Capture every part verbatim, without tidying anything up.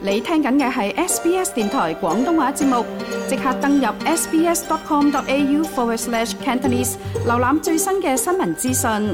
你聽緊嘅係 S B S 電台廣東話節目，即刻登入 sbs.com.au forward slash Cantonese， 瀏覽最新嘅新聞資訊。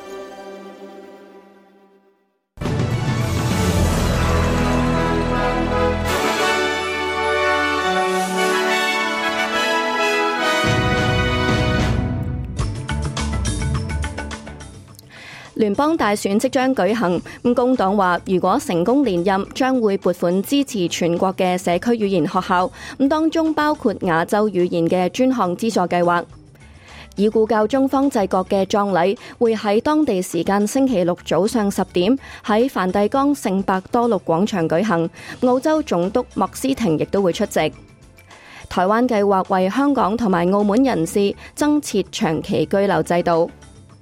聯邦大選即將舉行，咁工黨話如果成功連任，將會撥款支持全國嘅社區語言學校，咁當中包括亞洲語言嘅專項資助計劃。已故教宗方濟各嘅葬禮會喺當地時間星期六早上十點喺梵蒂岡聖伯多祿廣場舉行，澳洲總督莫斯廷亦都會出席。台灣計劃為香港同埋澳門人士增設長期居留制度。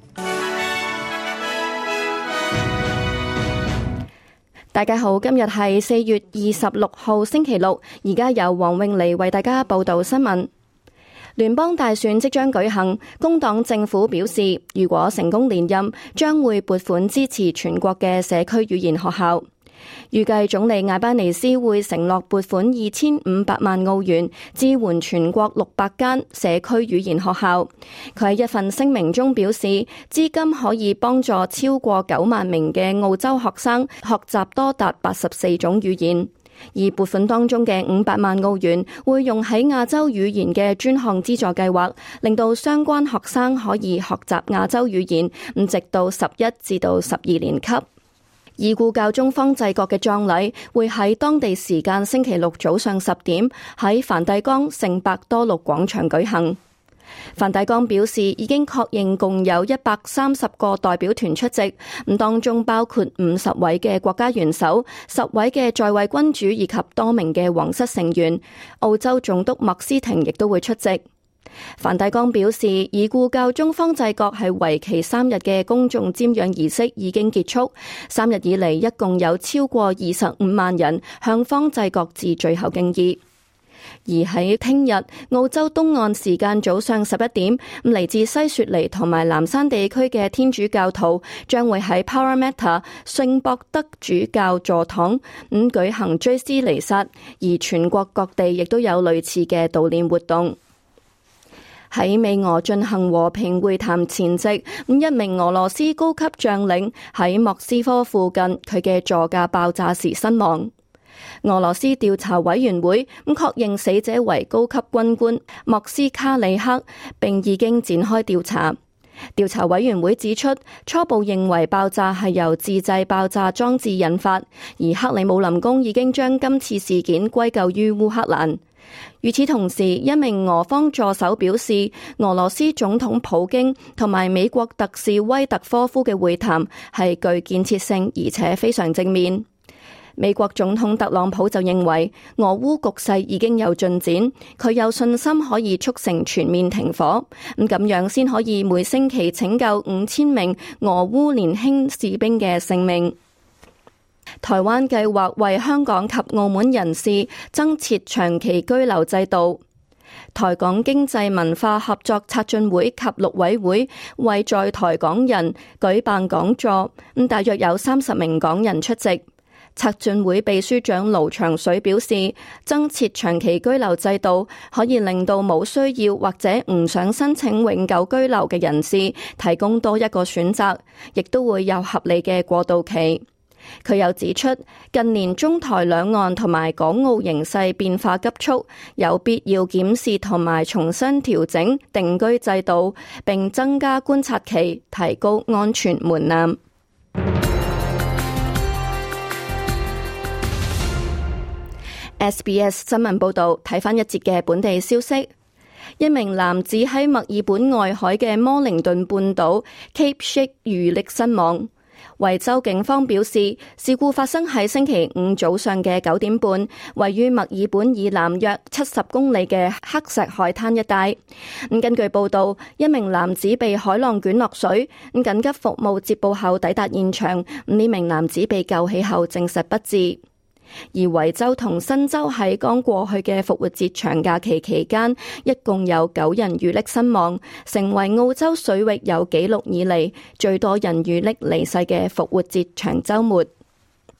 大家好，今日係四月二十六號星期六，而家由黃詠妮為大家報道新聞。聯邦大選即將舉行，工黨政府表示，如果成功連任，將會撥款支持全國嘅社區語言學校。預計總理艾班尼斯會承諾撥款二千五百萬澳元支援全國六百間社區語言學校。佢喺一份聲明中表示，資金可以幫助超過九萬名嘅澳洲學生學習多達八十四種語言。而撥款當中嘅五百萬澳元會用喺亞洲語言嘅專項資助計劃，令到相關學生可以學習亞洲語言，咁直到十一至到十二年級。已故教宗方濟各嘅葬禮會喺當地時間星期六早上十點喺梵蒂岡聖伯多祿廣場舉行。梵蒂岡表示已經確認共有一百三十個代表團出席，咁當中包括五十位嘅國家元首、十位嘅在位君主以及多名嘅皇室成員。澳洲總督莫斯廷亦都會出席。梵蒂岡表示，已故教宗方濟各係為期三日嘅公眾瞻仰儀式已經結束。三日以嚟，一共有超過二十五萬人向方濟各致最後敬意。而喺聽日澳洲東岸時間早上十一點，嚟自西雪梨同埋南山地區嘅天主教徒將會喺 Parramatta 聖博德主教座堂咁舉行追思彌撒，而全國各地亦都有類似嘅悼念活動。喺美俄進行和平會談前夕，一名俄羅斯高級將領喺莫斯科附近佢嘅座駕爆炸時身亡。俄羅斯調查委員會咁確認死者為高級軍官莫斯卡里克，並已經展開調查。調查委員會指出，初步認為爆炸係由自製爆炸裝置引發，而克里姆林宮已經將今次事件歸咎於烏克蘭。與此同時，一名俄方助手表示，俄羅斯總統普京同埋美國特使威特科夫嘅會談係具建設性而且非常正面。美國總統特朗普就認為俄烏局勢已經有進展，佢有信心可以促成全面停火，咁咁樣先可以每星期拯救五千名俄烏年輕士兵嘅性命。台灣計劃為香港及澳門人士增設長期居留制度。台港經濟文化合作策進會及陸委會為在台港人舉辦講座，咁大約有三十名港人出席。策進會秘書長盧長水表示，增設長期居留制度可以令到冇需要或者唔想申請永久居留嘅人士提供多一個選擇，亦都會有合理嘅過渡期。佢又指出，近年中台兩岸同埋港澳形勢變化急速，有必要檢視同埋重新調整定居制度，並增加觀察期，提高安全門檻。S B S 新聞報道，睇返一節嘅本地消息。一名男子喺墨爾本外海嘅摩靈頓半島 Cape Shake 遇溺身亡。維州警方表示，事故發生喺星期五早上嘅九點半，位於墨爾本以南約七十公里嘅黑石海灘一帶。咁根據報道，一名男子被海浪捲落水，咁緊急服務接報後抵達現場，呢名男子被救起後證實不治。而維州同新州喺剛過去嘅復活節長假期期間，一共有九人遇溺身亡，成為澳洲水域有紀錄以嚟最多人遇溺離世嘅復活節長週末。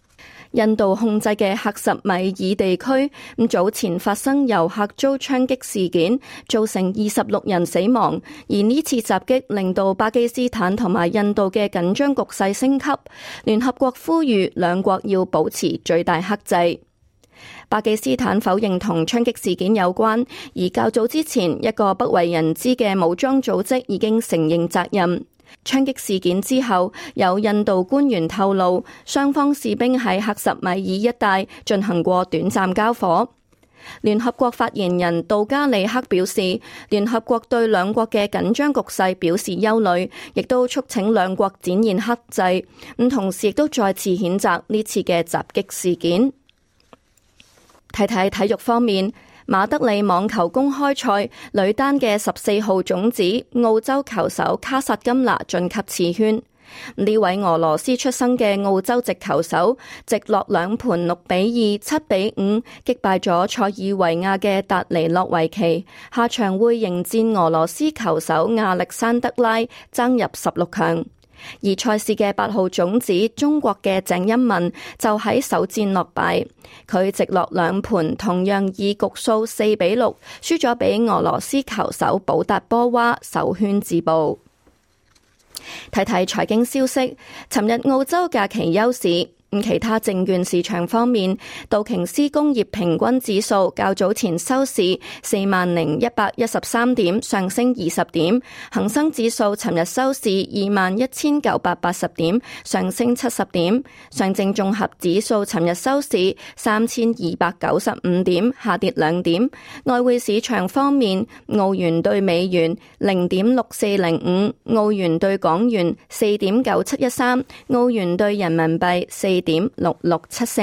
印度控制嘅克什米爾地區，咁早前發生遊客遭槍擊事件，造成二十六人死亡。而呢次襲擊令到巴基斯坦同埋印度嘅緊張局勢升級。聯合國呼籲兩國要保持最大克制。巴基斯坦否認同槍擊事件有關，而較早之前一個不為人知嘅武裝組織已經承認責任。槍擊事件之後，有印度官員透露，雙方士兵喺克什米爾一帶進行過短暫交火。聯合國發言人杜加里克表示，聯合國對兩國嘅緊張局勢表示憂慮，亦都促請兩國展現克制，咁同時亦都再次譴責呢次嘅襲擊事件。睇睇體育方面，馬德里網球公開賽女單嘅十四號種子澳洲球手卡薩金娜晉級次圈。呢位俄羅斯出生嘅澳洲籍球手，直落兩盤六比二、七比五擊敗咗塞爾維亞嘅達尼洛維奇，下場會迎戰俄羅斯球手亞歷山德拉，爭入十六強。而賽事嘅八號種子中國嘅鄭欽文就喺首戰落敗，佢直落兩盤同樣以局數四比六輸咗俾俄羅斯球手保達波娃，首圈止步。睇睇財經消息，尋日澳洲假期休市。其他證券市場方面，道瓊斯工業平均指數較早前收市四萬零一百一十三點，上升二十點；恒生指數尋日收市二萬一千九百八十點，上升七十點；上證綜合指數尋日收市三千二百九十五點，下跌兩點。外匯市場方面，澳元對美元零點六四零五，澳元對港元四點九七一三，澳元對人民幣四點六六七四。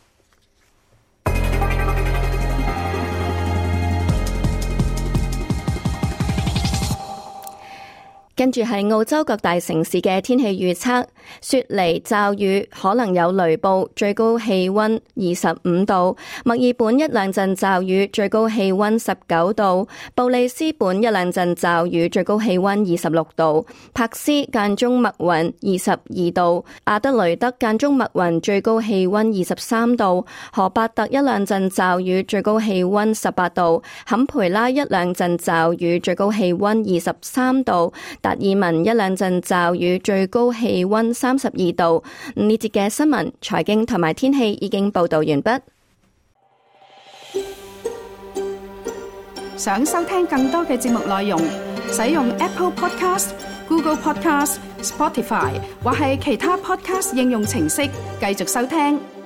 跟住係澳洲各大城市嘅天氣預測：雪梨驟雨，可能有雷暴，最高氣溫二十五度；墨爾本一兩陣驟雨，最高氣溫十九度；布里斯本一兩陣驟雨，最高氣溫二十六度；柏斯間中密雲，二十二度；阿德雷德間中密雲，最高氣溫二十三度；荷伯特一兩陣驟雨，最高氣溫十八度；坎培拉一兩陣驟雨，最高氣溫二十三度；達爾文一兩陣驟雨，最高氣溫三十二度。呢節嘅新聞、財經同埋天氣已經報道完畢。 想收聽更多嘅節目內容，使用 Apple Podcast、Google Podcast、Spotify 或係其他 Podcast 應用程式繼續收聽。